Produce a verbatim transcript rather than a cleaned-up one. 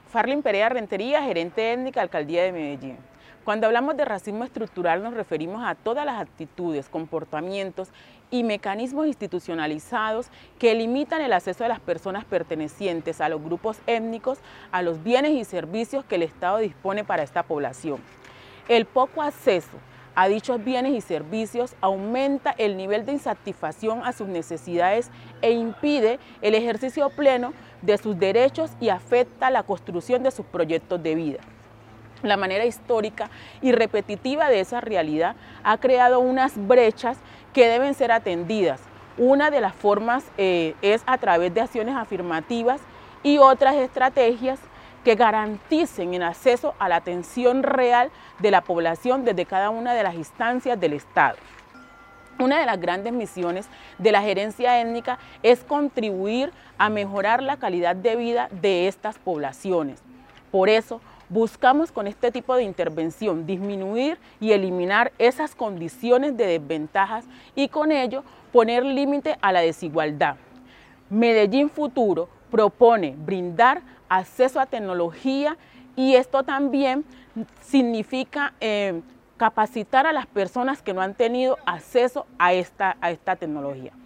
Farlin Perea Rentería, gerente étnica, Alcaldía de Medellín. Cuando hablamos de racismo estructural nos referimos a todas las actitudes, comportamientos y mecanismos institucionalizados que limitan el acceso de las personas pertenecientes a los grupos étnicos a los bienes y servicios que el Estado dispone para esta población. El poco acceso a dichos bienes y servicios aumenta el nivel de insatisfacción a sus necesidades e impide el ejercicio pleno de sus derechos y afecta la construcción de sus proyectos de vida. La manera histórica y repetitiva de esa realidad ha creado unas brechas que deben ser atendidas. Una de las formas eh, es a través de acciones afirmativas y otras estrategias que garanticen el acceso a la atención real de la población desde cada una de las instancias del Estado. Una de las grandes misiones de la gerencia étnica es contribuir a mejorar la calidad de vida de estas poblaciones. Por eso, buscamos con este tipo de intervención disminuir y eliminar esas condiciones de desventajas y con ello poner límite a la desigualdad. Medellín Futuro propone brindar acceso a tecnología y esto también significa eh, capacitar a las personas que no han tenido acceso a esta, a esta tecnología.